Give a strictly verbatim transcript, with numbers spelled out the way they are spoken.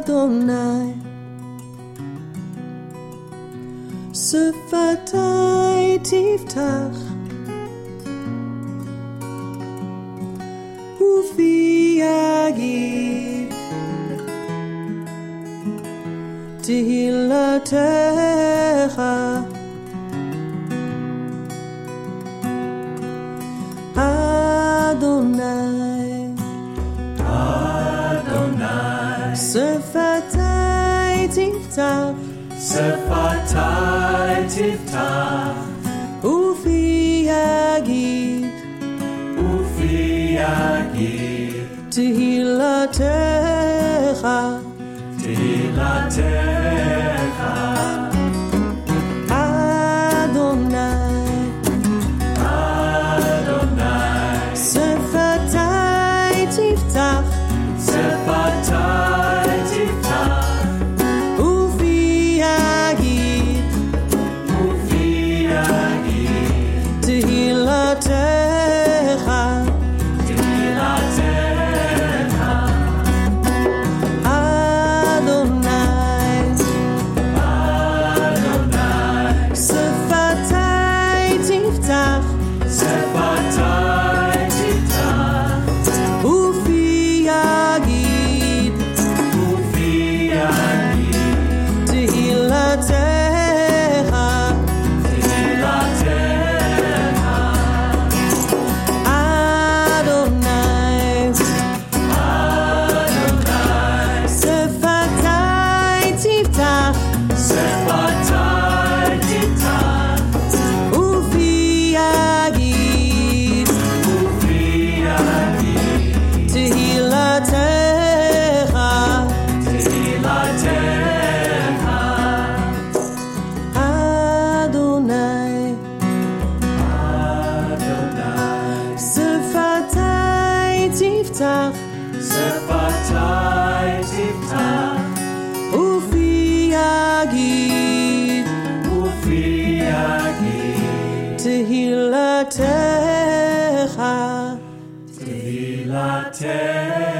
Adonai, שפתי תפתח ופי יגיד תהילתך. אדוני, Adonai, שפתי תפתח שפתי תפתח ופי יגיד ופי יגיד תהילתך. תהילתך. אדוני, אדוני, שפתי תפתח שפתי תפתח ופי יגיד ופי יגיד תהילתך. תהילתך. אדוני, אדוני, שפתי תפתח שפתי תפתח ופי יגיד ופי יגיד תהילתך. תהילתך. אדוני, אדוני, שפתי תפתח שפתי תפתח ופי יגיד ופי יגיד תהילתך. תהילתך. אדוני, אדוני, שפתי תפתח שפתי תפתח ופי יגיד ופי יגיד תהילתך. תהילתך.